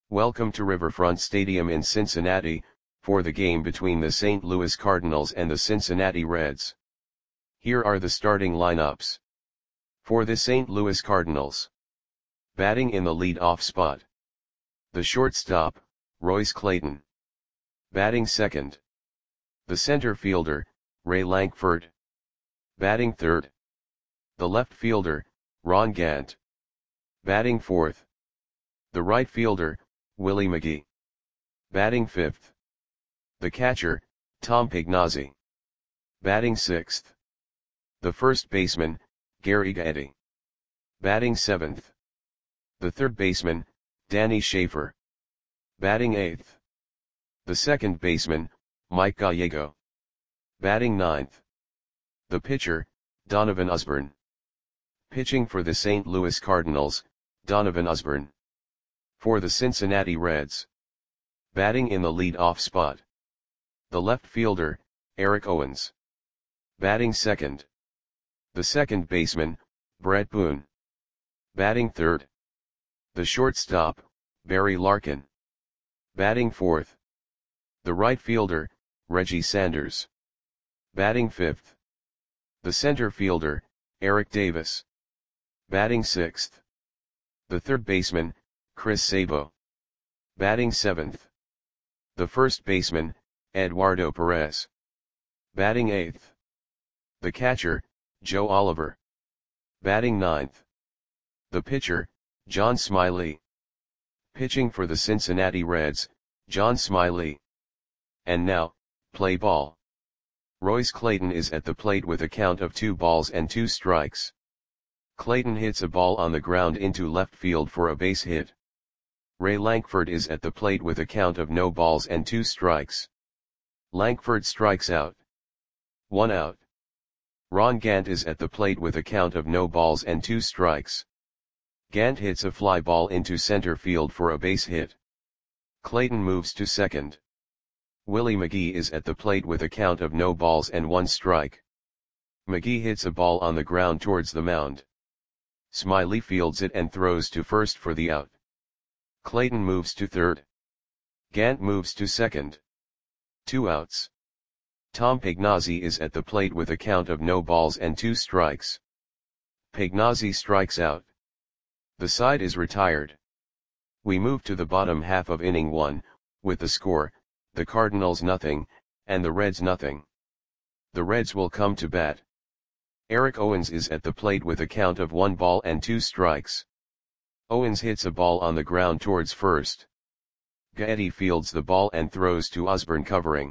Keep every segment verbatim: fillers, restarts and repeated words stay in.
Welcome to Riverfront Stadium in Cincinnati, for the game between the Saint Louis Cardinals and the Cincinnati Reds. Here are the starting lineups. For the Saint Louis Cardinals. Batting in the lead-off spot. The shortstop, Royce Clayton. Batting second. The center fielder, Ray Lankford. Batting third. The left fielder, Ron Gant. Batting fourth. The right fielder, Willie McGee. Batting fifth. The catcher, Tom Pignazzi. Batting sixth. The first baseman, Gary Gaetti. Batting seventh. The third baseman, Danny Schaefer. Batting eighth. The second baseman, Mike Gallego. Batting ninth. The pitcher, Donovan Osborne. Pitching for the Saint Louis Cardinals, Donovan Osborne. For the Cincinnati Reds. Batting in the lead-off spot. The left fielder, Eric Owens. Batting second. The second baseman, Brett Boone. Batting third. The shortstop, Barry Larkin. Batting fourth. The right fielder, Reggie Sanders. Batting fifth. The center fielder, Eric Davis. Batting sixth. The third baseman, Chris Sabo. Batting seventh. The first baseman, Eduardo Perez. Batting eighth. The catcher, Joe Oliver. Batting ninth. The pitcher, John Smiley. Pitching for the Cincinnati Reds, John Smiley. And now, play ball. Royce Clayton is at the plate with a count of two balls and two strikes. Clayton hits a ball on the ground into left field for a base hit. Ray Lankford is at the plate with a count of no balls and two strikes. Lankford strikes out. One out. Ron Gant is at the plate with a count of no balls and two strikes. Gant hits a fly ball into center field for a base hit. Clayton moves to second. Willie McGee is at the plate with a count of no balls and one strike. McGee hits a ball on the ground towards the mound. Smiley fields it and throws to first for the out. Clayton moves to third. Gant moves to second. Two outs. Tom Pignazzi is at the plate with a count of no balls and two strikes. Pignazzi strikes out. The side is retired. We move to the bottom half of inning one, with the score, the Cardinals nothing, and the Reds nothing. The Reds will come to bat. Eric Owens is at the plate with a count of one ball and two strikes. Owens hits a ball on the ground towards first. Gaetti fields the ball and throws to Osborne covering.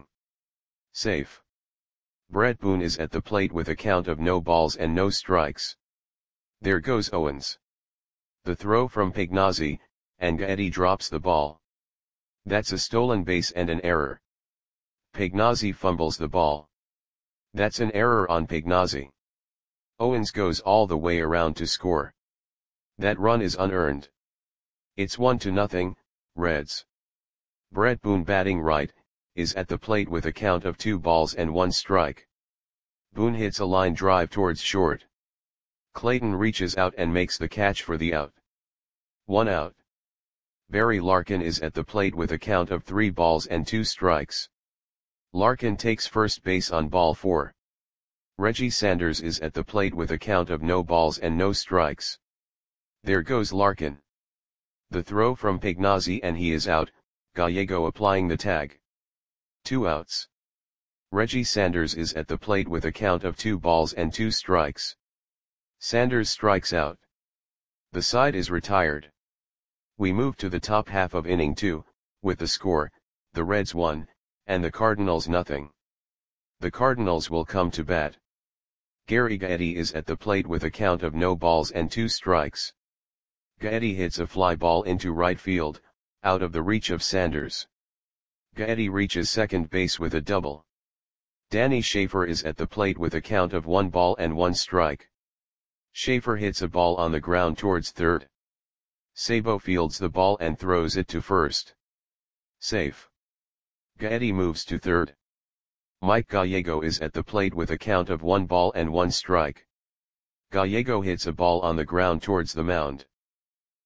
Safe. Brett Boone is at the plate with a count of no balls and no strikes. There goes Owens. The throw from Pignazzi, and Gaetti drops the ball. That's a stolen base and an error. Pignazzi fumbles the ball. That's an error on Pignazzi. Owens goes all the way around to score. That run is unearned. It's one to nothing, Reds. Brett Boone batting right, is at the plate with a count of two balls and one strike. Boone hits a line drive towards short. Clayton reaches out and makes the catch for the out. One out. Barry Larkin is at the plate with a count of three balls and two strikes. Larkin takes first base on ball four. Reggie Sanders is at the plate with a count of no balls and no strikes. There goes Larkin. The throw from Pignazzi and he is out, Gallego applying the tag. Two outs. Reggie Sanders is at the plate with a count of two balls and two strikes. Sanders strikes out. The side is retired. We move to the top half of inning two, with the score, the Reds one, and the Cardinals nothing. The Cardinals will come to bat. Gary Gaetti is at the plate with a count of no balls and two strikes. Gaetti hits a fly ball into right field, out of the reach of Sanders. Gaetti reaches second base with a double. Danny Schaefer is at the plate with a count of one ball and one strike. Schaefer hits a ball on the ground towards third. Sabo fields the ball and throws it to first. Safe. Gaetti moves to third. Mike Gallego is at the plate with a count of one ball and one strike. Gallego hits a ball on the ground towards the mound.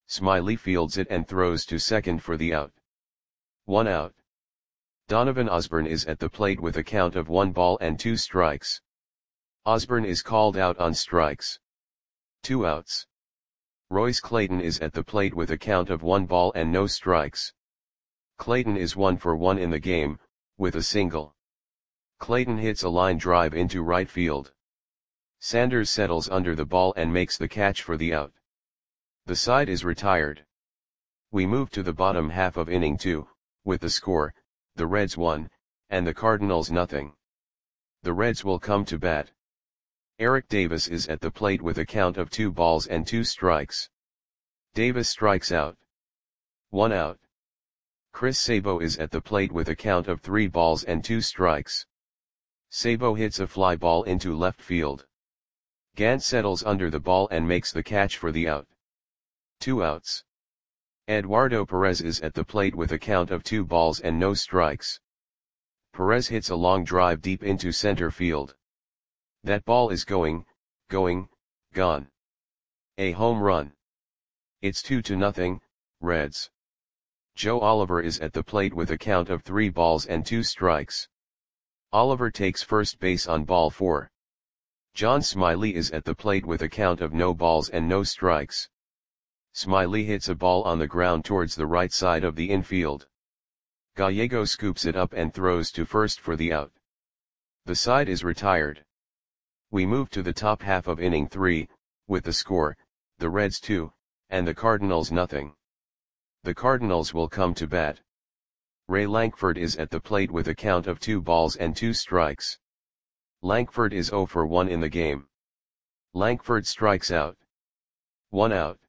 Smiley fields it and throws to second for the out. One out. Donovan Osborne is at the plate with a count of one ball and two strikes. Osborne is called out on strikes. Two outs. Royce Clayton is at the plate with a count of one ball and no strikes. Clayton is one for one in the game, with a single. Clayton hits a line drive into right field. Sanders settles under the ball and makes the catch for the out. The side is retired. We move to the bottom half of inning two, with the score, the Reds one, and the Cardinals nothing. The Reds will come to bat. Eric Davis is at the plate with a count of two balls and two strikes. Davis strikes out. One out. Chris Sabo is at the plate with a count of three balls and two strikes. Sabo hits a fly ball into left field. Gant settles under the ball and makes the catch for the out. Two outs. Eduardo Perez is at the plate with a count of two balls and no strikes. Perez hits a long drive deep into center field. That ball is going, going, gone. A home run. It's two to nothing, Reds. Joe Oliver is at the plate with a count of three balls and two strikes. Oliver takes first base on ball four. John Smiley is at the plate with a count of no balls and no strikes. Smiley hits a ball on the ground towards the right side of the infield. Gallego scoops it up and throws to first for the out. The side is retired. We move to the top half of inning three, with the score, the Reds two, and the Cardinals nothing. The Cardinals will come to bat. Ray Lankford is at the plate with a count of two balls and two strikes. Lankford is zero for one in the game. Lankford strikes out. One out.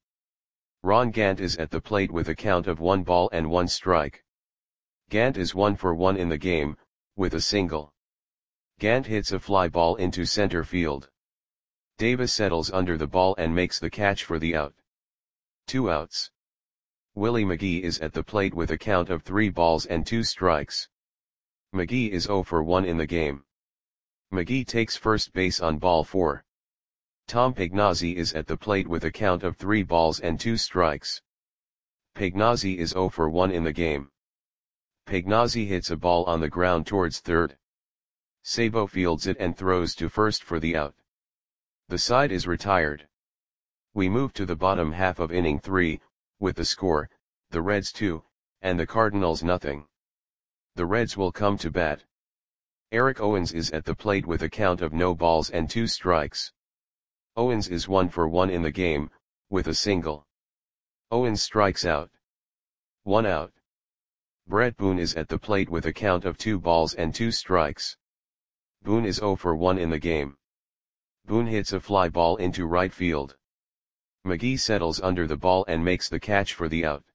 Ron Gant is at the plate with a count of one ball and one strike. Gant is one for one in the game, with a single. Gant hits a fly ball into center field. Davis settles under the ball and makes the catch for the out. Two outs. Willie McGee is at the plate with a count of three balls and two strikes. McGee is zero for one in the game. McGee takes first base on ball four. Tom Pagnozzi is at the plate with a count of three balls and two strikes. Pagnozzi is zero for one in the game. Pagnozzi hits a ball on the ground towards third. Sabo fields it and throws to first for the out. The side is retired. We move to the bottom half of inning three, with the score, the Reds two, and the Cardinals nothing. The Reds will come to bat. Eric Owens is at the plate with a count of no balls and two strikes. Owens is one for one in the game, with a single. Owens strikes out. One out. Brett Boone is at the plate with a count of two balls and two strikes. Boone is zero for one in the game. Boone hits a fly ball into right field. McGee settles under the ball and makes the catch for the out.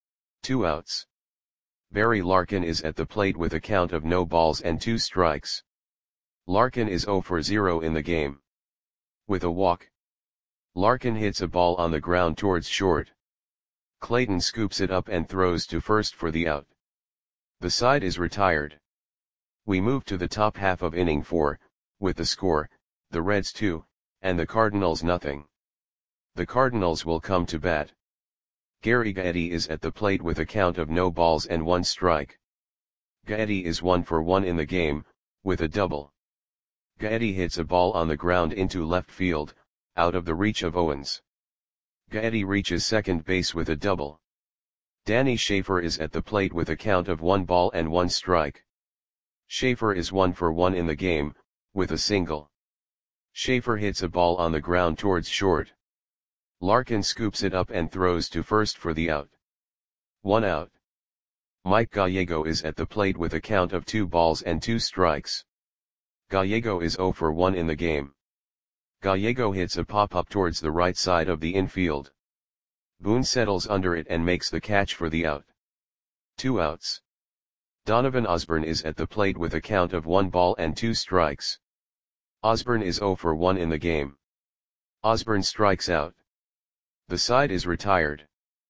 Two outs. Barry Larkin is at the plate with a count of no balls and two strikes. Larkin is zero for zero in the game. With a walk. Larkin hits a ball on the ground towards short. Clayton scoops it up and throws to first for the out. The side is retired. We move to the top half of inning four, with the score, the Reds two, and the Cardinals nothing. The Cardinals will come to bat. Gary Gaetti is at the plate with a count of no balls and one strike. Gaetti is one for one in the game, with a double. Gaetti hits a ball on the ground into left field, out of the reach of Owens. Gaetti reaches second base with a double. Danny Schaefer is at the plate with a count of one ball and one strike. Schaefer is one for one in the game, with a single. Schaefer hits a ball on the ground towards short. Larkin scoops it up and throws to first for the out. One out. Mike Gallego is at the plate with a count of two balls and two strikes. Gallego is zero for one in the game. Gallego hits a pop-up towards the right side of the infield. Boone settles under it and makes the catch for the out. Two outs. Donovan Osborne is at the plate with a count of one ball and two strikes. Osborne is zero for one in the game. Osborne strikes out. The side is retired.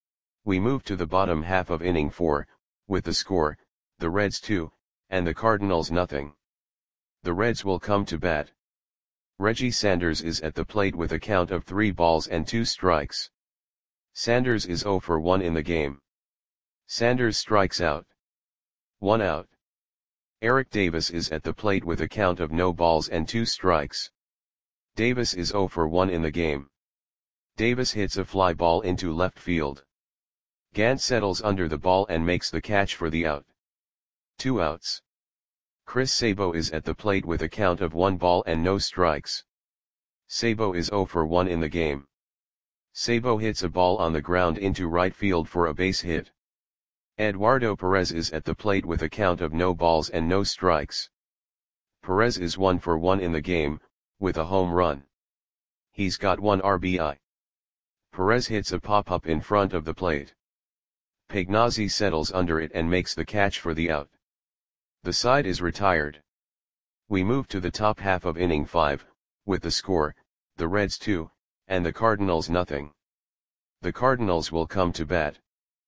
We move to the bottom half of inning four, with the score, the Reds two, and the Cardinals nothing. The Reds will come to bat. Reggie Sanders is at the plate with a count of three balls and two strikes. Sanders is zero for one in the game. Sanders strikes out. One out. Eric Davis is at the plate with a count of no balls and two strikes. Davis is zero for one in the game. Davis hits a fly ball into left field. Gant settles under the ball and makes the catch for the out. Two outs. Chris Sabo is at the plate with a count of one ball and no strikes. Sabo is zero for one in the game. Sabo hits a ball on the ground into right field for a base hit. Eduardo Perez is at the plate with a count of no balls and no strikes. Perez is one for one in the game, with a home run. He's got one R B I. Perez hits a pop-up in front of the plate. Pagnazzi settles under it and makes the catch for the out. The side is retired. We move to the top half of inning five, with the score, the Reds two, and the Cardinals nothing. The Cardinals will come to bat.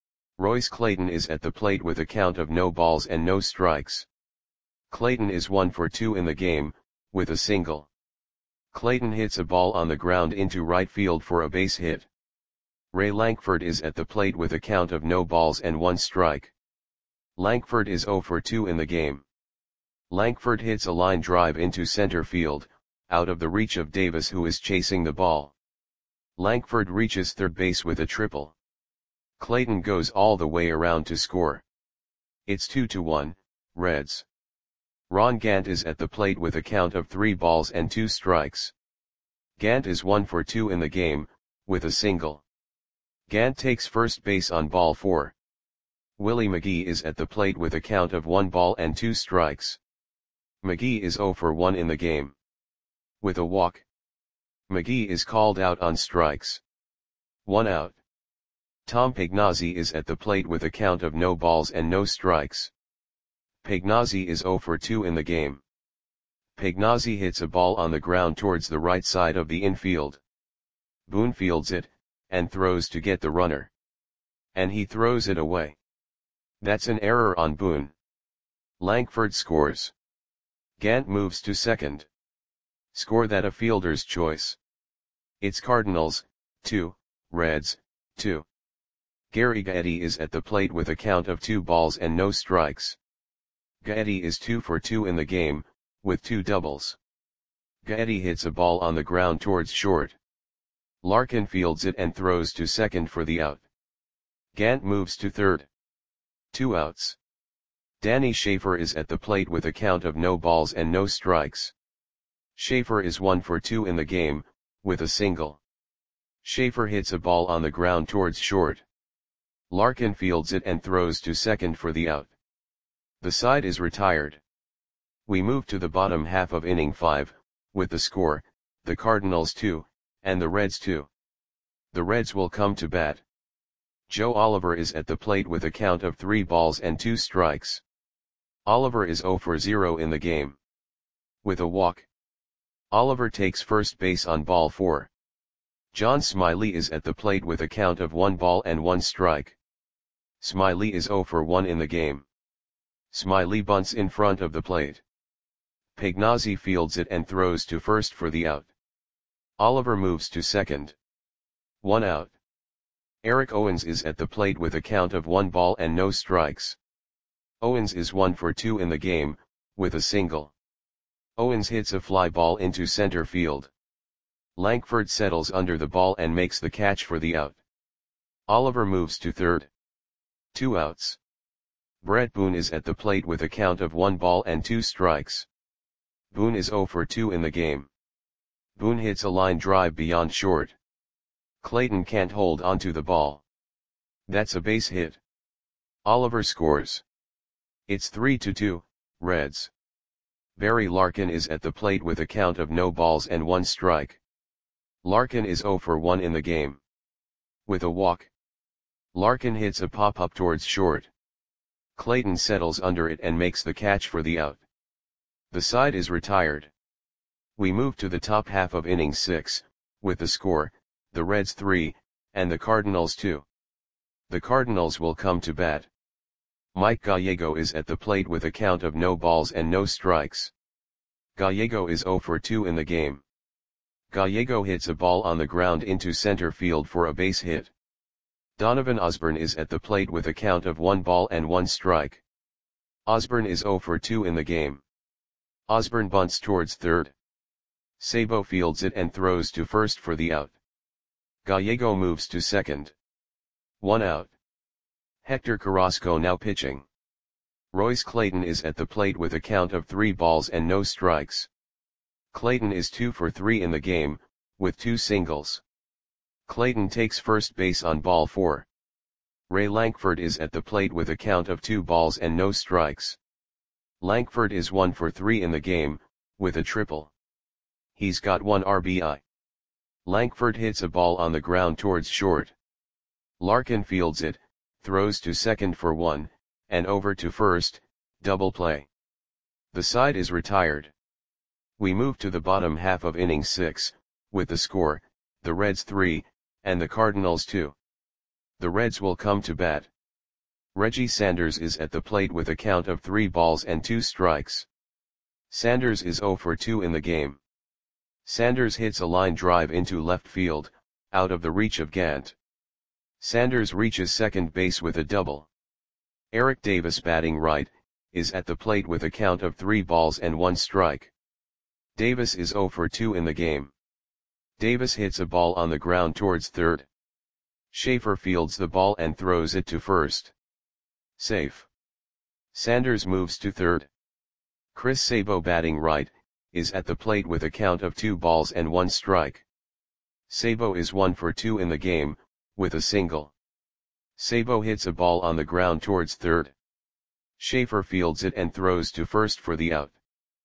Royce Clayton is at the plate with a count of no balls and no strikes. Clayton is one for two in the game, with a single. Clayton hits a ball on the ground into right field for a base hit. Ray Lankford is at the plate with a count of no balls and one strike. Lankford is zero for two in the game. Lankford hits a line drive into center field, out of the reach of Davis, who is chasing the ball. Lankford reaches third base with a triple. Clayton goes all the way around to score. It's two to one, Reds. Ron Gant is at the plate with a count of three balls and two strikes. Gant is one for two in the game, with a single. Gant takes first base on ball four. Willie McGee is at the plate with a count of one ball and two strikes. McGee is zero for one in the game. With a walk. McGee is called out on strikes. One out. Tom Pagnazzi is at the plate with a count of no balls and no strikes. Pagnazzi is zero for two in the game. Pagnazzi hits a ball on the ground towards the right side of the infield. Boone fields it, and throws to get the runner. And he throws it away. That's an error on Boone. Lankford scores. Gant moves to second. Score that a fielder's choice. It's Cardinals, two, Reds, two. Gary Gaetti is at the plate with a count of two balls and no strikes. Gaetti is two for two in the game, with two doubles. Gaetti hits a ball on the ground towards short. Larkin fields it and throws to second for the out. Gant moves to third. Two outs. Danny Schaefer is at the plate with a count of no balls and no strikes. Schaefer is one for two in the game, with a single. Schaefer hits a ball on the ground towards short. Larkin fields it and throws to second for the out. The side is retired. We move to the bottom half of inning five, with the score, the Cardinals two, and the Reds two. The Reds will come to bat. Joe Oliver is at the plate with a count of three balls and two strikes. Oliver is zero for zero in the game. With a walk. Oliver takes first base on ball four. John Smiley is at the plate with a count of one ball and one strike. Smiley is zero for one in the game. Smiley bunts in front of the plate. Pagnazzi fields it and throws to first for the out. Oliver moves to second. One out. Eric Owens is at the plate with a count of one ball and no strikes. Owens is one for two in the game, with a single. Owens hits a fly ball into center field. Lankford settles under the ball and makes the catch for the out. Oliver moves to third. Two outs. Brett Boone is at the plate with a count of one ball and two strikes. Boone is zero for two in the game. Boone hits a line drive beyond short. Clayton can't hold onto the ball. That's a base hit. Oliver scores. It's three to two, Reds. Barry Larkin is at the plate with a count of no balls and one strike. Larkin is zero for one in the game. With a walk. Larkin hits a pop-up towards short. Clayton settles under it and makes the catch for the out. The side is retired. We move to the top half of inning six, with the score, the Reds three, and the Cardinals two. The Cardinals will come to bat. Mike Gallego is at the plate with a count of no balls and no strikes. Gallego is zero for two in the game. Gallego hits a ball on the ground into center field for a base hit. Donovan Osborne is at the plate with a count of one ball and one strike. Osborne is zero for two in the game. Osborne bunts towards third. Sabo fields it and throws to first for the out. Gallego moves to second. One out. Hector Carrasco now pitching. Royce Clayton is at the plate with a count of three balls and no strikes. Clayton is two for three in the game, with two singles. Clayton takes first base on ball four. Ray Lankford is at the plate with a count of two balls and no strikes. Lankford is one for three in the game, with a triple. He's got one R B I. Lankford hits a ball on the ground towards short. Larkin fields it, throws to second for one, and over to first, double play. The side is retired. We move to the bottom half of inning six, with the score, the Reds three, and the Cardinals two. The Reds will come to bat. Reggie Sanders is at the plate with a count of three balls and two strikes. Sanders is zero for two in the game. Sanders hits a line drive into left field, out of the reach of Gant. Sanders reaches second base with a double. Eric Davis, batting right, is at the plate with a count of three balls and one strike. Davis is zero for two in the game. Davis hits a ball on the ground towards third. Schaefer fields the ball and throws it to first. Safe. Sanders moves to third. Chris Sabo, batting right, is at the plate with a count of two balls and one strike. Sabo is one for two in the game, with a single. Sabo hits a ball on the ground towards third. Schaefer fields it and throws to first for the out.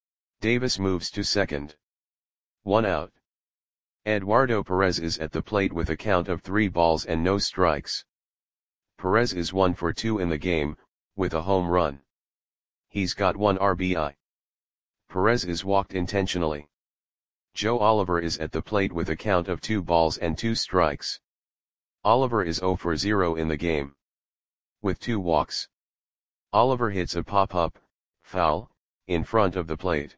Davis moves to second. One out. Eduardo Perez is at the plate with a count of three balls and no strikes. Perez is one for two in the game, with a home run. He's got one R B I. Perez is walked intentionally. Joe Oliver is at the plate with a count of two balls and two strikes. Oliver is zero for zero in the game. With two walks. Oliver hits a pop-up, foul, in front of the plate.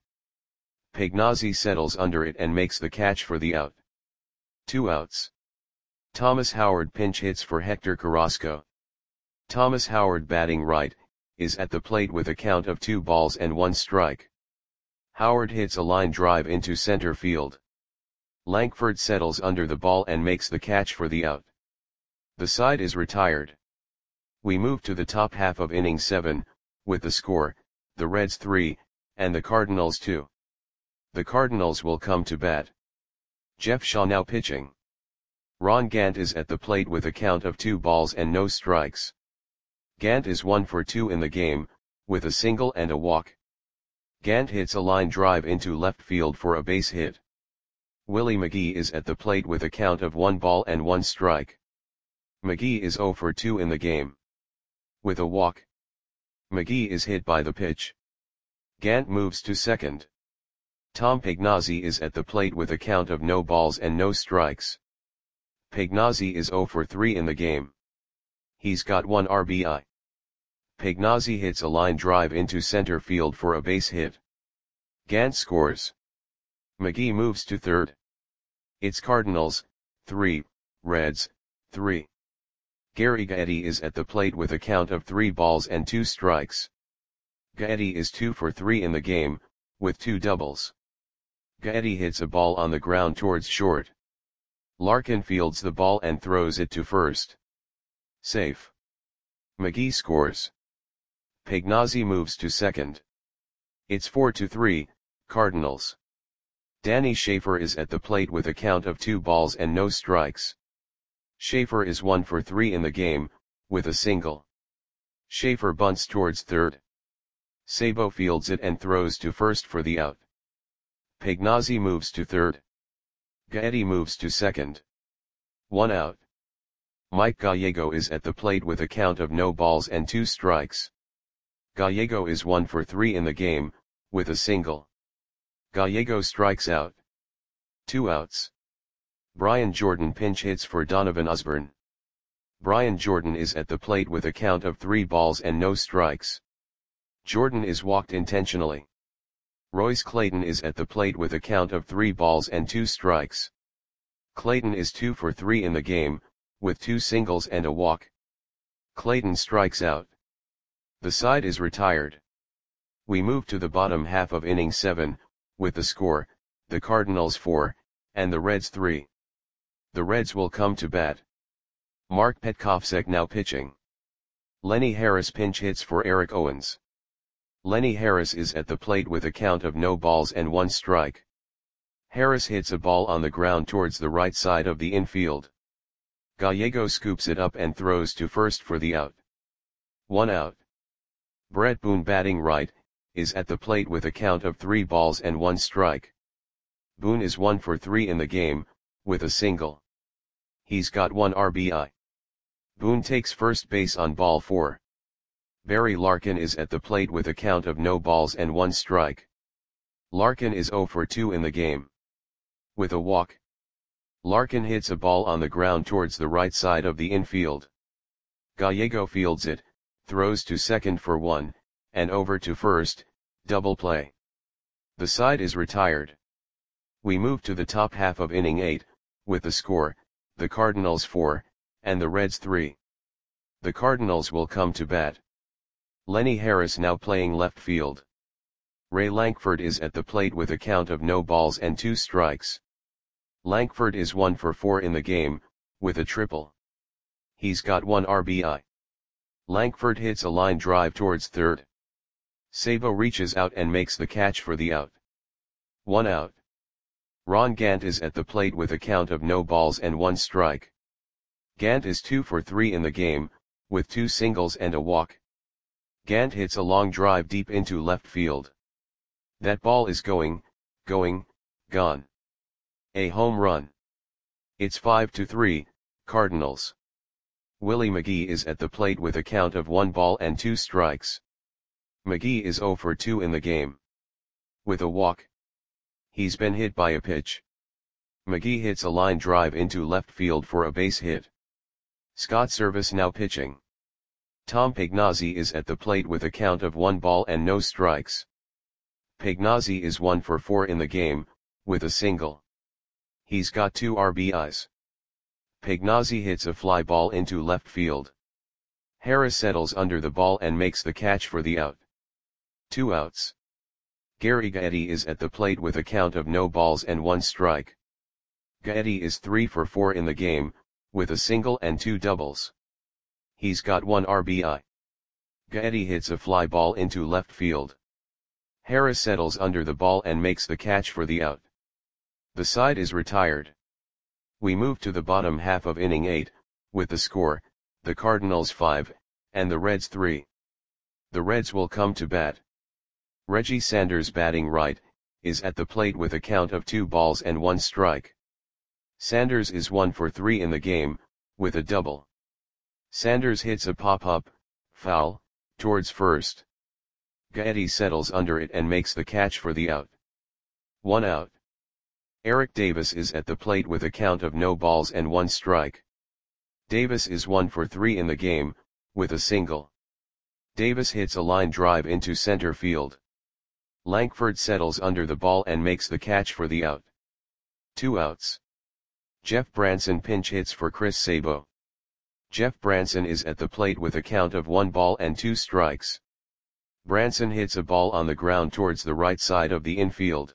Pignazzi settles under it and makes the catch for the out. Two outs. Thomas Howard pinch hits for Hector Carrasco. Thomas Howard, batting right, is at the plate with a count of two balls and one strike. Howard hits a line drive into center field. Lankford settles under the ball and makes the catch for the out. The side is retired. We move to the top half of inning seven, with the score, the Reds three, and the Cardinals two. The Cardinals will come to bat. Jeff Shaw now pitching. Ron Gant is at the plate with a count of two balls and no strikes. Gant is one for two in the game, with a single and a walk. Gant hits a line drive into left field for a base hit. Willie McGee is at the plate with a count of one ball and one strike. McGee is zero for two in the game. With a walk. McGee is hit by the pitch. Gant moves to second. Tom Pignazzi is at the plate with a count of no balls and no strikes. Pignazzi is zero for three in the game. He's got one R B I. Pignazzi hits a line drive into center field for a base hit. Gant scores. McGee moves to third. It's Cardinals, three, Reds, three. Gary Gaetti is at the plate with a count of three balls and two strikes. Gaetti is two for three in the game, with two doubles. Gaetti hits a ball on the ground towards short. Larkin fields the ball and throws it to first. Safe. McGee scores. Pignazzi moves to second. It's four to three, Cardinals. Danny Schaefer is at the plate with a count of two balls and no strikes. Schaefer is one for three in the game, with a single. Schaefer bunts towards third. Sabo fields it and throws to first for the out. Pignazzi moves to third. Gaetti moves to second. One out. Mike Gallego is at the plate with a count of no balls and two strikes. Gallego is one for three in the game, with a single. Gallego strikes out. Two outs. Brian Jordan pinch hits for Donovan Osborne. Brian Jordan is at the plate with a count of three balls and no strikes. Jordan is walked intentionally. Royce Clayton is at the plate with a count of three balls and two strikes. Clayton is two for three in the game, with two singles and a walk. Clayton strikes out. The side is retired. We move to the bottom half of inning seven, with the score, the Cardinals four, and the Reds three. The Reds will come to bat. Mark Petkovsek now pitching. Lenny Harris pinch hits for Eric Owens. Lenny Harris is at the plate with a count of no balls and one strike. Harris hits a ball on the ground towards the right side of the infield. Gallego scoops it up and throws to first for the out. One out. Brett Boone batting right, is at the plate with a count of three balls and one strike. Boone is one for three in the game, with a single. He's got one R B I. Boone takes first base on ball four. Barry Larkin is at the plate with a count of no balls and one strike. Larkin is zero for two in the game. With a walk. Larkin hits a ball on the ground towards the right side of the infield. Gallego fields it, throws to second for one, and over to first, double play. The side is retired. We move to the top half of inning eight, with the score, the Cardinals four, and the Reds three. The Cardinals will come to bat. Lenny Harris now playing left field. Ray Lankford is at the plate with a count of no balls and two strikes. Lankford is one for four in the game, with a triple. He's got one R B I. Lankford hits a line drive towards third. Sabo reaches out and makes the catch for the out. One out. Ron Gant is at the plate with a count of no balls and one strike. Gant is two for three in the game, with two singles and a walk. Gant hits a long drive deep into left field. That ball is going, going, gone. A home run. It's five to three, Cardinals. Willie McGee is at the plate with a count of one ball and two strikes. McGee is zero for two in the game. With a walk. He's been hit by a pitch. McGee hits a line drive into left field for a base hit. Scott Service now pitching. Tom Pagnozzi is at the plate with a count of one ball and no strikes. Pagnozzi is one for four in the game, with a single. He's got two R B Is. Pagnozzi hits a fly ball into left field. Harris settles under the ball and makes the catch for the out. Two outs. Gary Gaetti is at the plate with a count of no balls and one strike. Gaetti is three for four in the game, with a single and two doubles. He's got one R B I. Gaetti hits a fly ball into left field. Harris settles under the ball and makes the catch for the out. The side is retired. We move to the bottom half of inning eight, with the score, the Cardinals five, and the Reds three. The Reds will come to bat. Reggie Sanders batting right, is at the plate with a count of two balls and one strike. Sanders is one for three in the game, with a double. Sanders hits a pop-up, foul, towards first. Gaetti settles under it and makes the catch for the out. One out. Eric Davis is at the plate with a count of no balls and one strike. Davis is one for three in the game, with a single. Davis hits a line drive into center field. Lankford settles under the ball and makes the catch for the out. Two outs. Jeff Branson pinch hits for Chris Sabo. Jeff Branson is at the plate with a count of one ball and two strikes. Branson hits a ball on the ground towards the right side of the infield.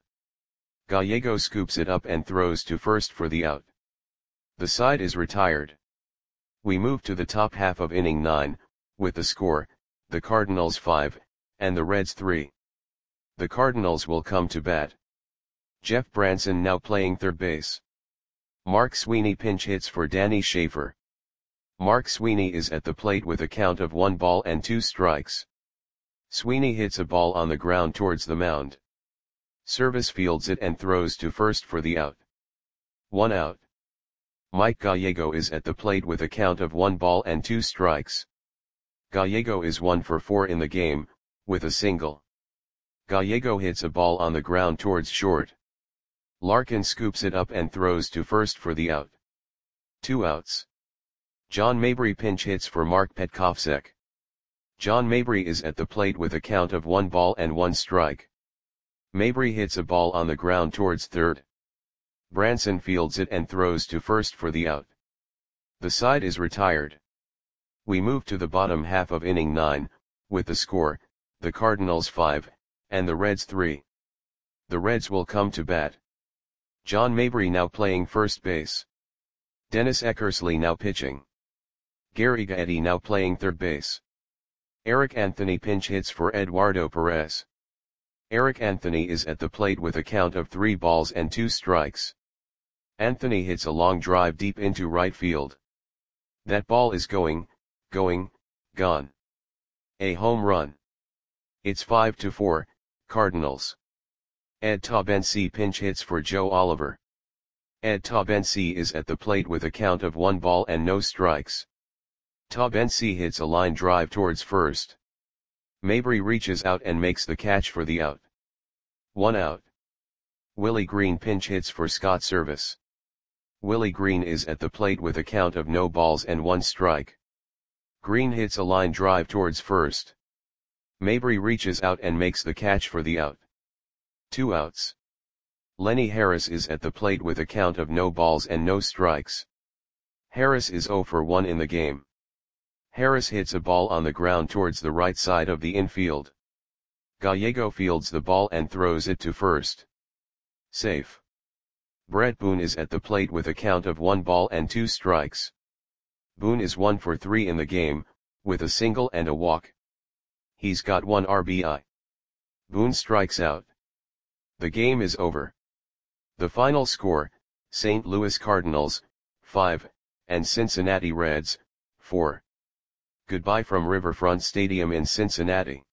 Gallego scoops it up and throws to first for the out. The side is retired. We move to the top half of inning nine, with the score, the Cardinals five, and the Reds three. The Cardinals will come to bat. Jeff Branson now playing third base. Mark Sweeney pinch hits for Danny Schaefer. Mark Sweeney is at the plate with a count of one ball and two strikes. Sweeney hits a ball on the ground towards the mound. Service fields it and throws to first for the out. One out. Mike Gallego is at the plate with a count of one ball and two strikes. Gallego is one for four in the game, with a single. Gallego hits a ball on the ground towards short. Larkin scoops it up and throws to first for the out. Two outs. John Mabry pinch hits for Mark Petkovsek. John Mabry is at the plate with a count of one ball and one strike. Mabry hits a ball on the ground towards third. Branson fields it and throws to first for the out. The side is retired. We move to the bottom half of inning nine, with the score, the Cardinals five, and the Reds three. The Reds will come to bat. John Mabry now playing first base. Dennis Eckersley now pitching. Gary Gaetti now playing third base. Eric Anthony pinch hits for Eduardo Perez. Eric Anthony is at the plate with a count of three balls and two strikes. Anthony hits a long drive deep into right field. That ball is going, going, gone. A home run. It's five to four, Cardinals. Ed Taubensee pinch hits for Joe Oliver. Ed Taubensee is at the plate with a count of one ball and no strikes. Taubensee hits a line drive towards first. Mabry reaches out and makes the catch for the out. One out. Willie Green pinch hits for Scott Servais. Willie Green is at the plate with a count of no balls and one strike. Green hits a line drive towards first. Mabry reaches out and makes the catch for the out. Two outs. Lenny Harris is at the plate with a count of no balls and no strikes. Harris is zero for one in the game. Harris hits a ball on the ground towards the right side of the infield. Gallego fields the ball and throws it to first. Safe. Brett Boone is at the plate with a count of one ball and two strikes. Boone is one for three in the game, with a single and a walk. He's got one R B I. Boone strikes out. The game is over. The final score, Saint Louis Cardinals, five, and Cincinnati Reds, four. Goodbye from Riverfront Stadium in Cincinnati.